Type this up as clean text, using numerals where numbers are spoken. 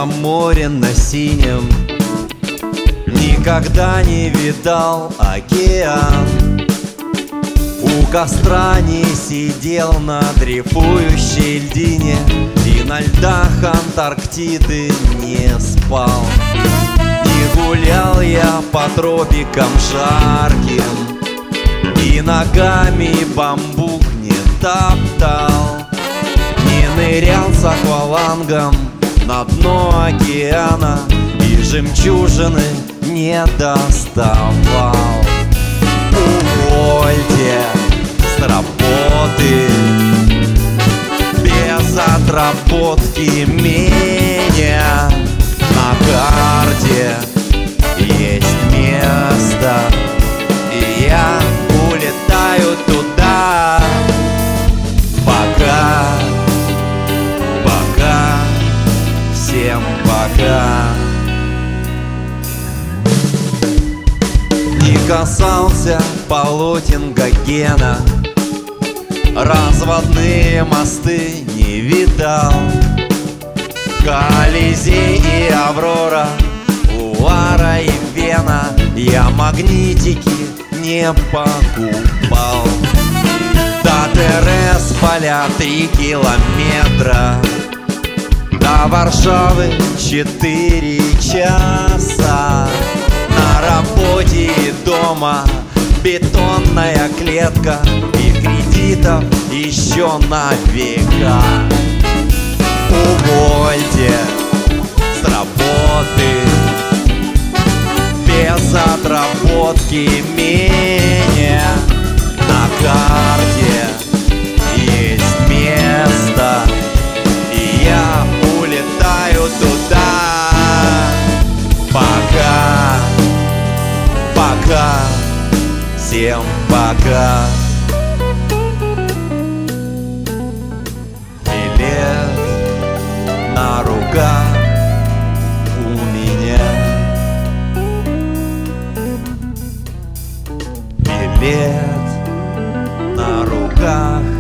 заморенно-синим, никогда не видал океан. У костра не сидел на дрейфующей льдине и на льдах Антарктиды не спал. Не гулял я по тропикам жарким и ногами бамбук не топтал. Не нырял с аквалангом на дно океана и жемчужины не доставал. Увольте с работы, без отработки меня. На карте есть место, и я улетаю туда. Пока, пока, всем пока. Не касался полотен Гогена, разводные мосты не видал. Колизей и Аврора, Увара и Вена, я магнитики не покупал. До ТРС поля 3 километра, до Варшавы 4 часа. На работе и дома бетонная клетка, и кредитов еще на века. Увольте с работы, без отработки меня. На карте есть место, и я улетаю туда. Пока, пока, всем пока. Билет на руках у меня, билет на руках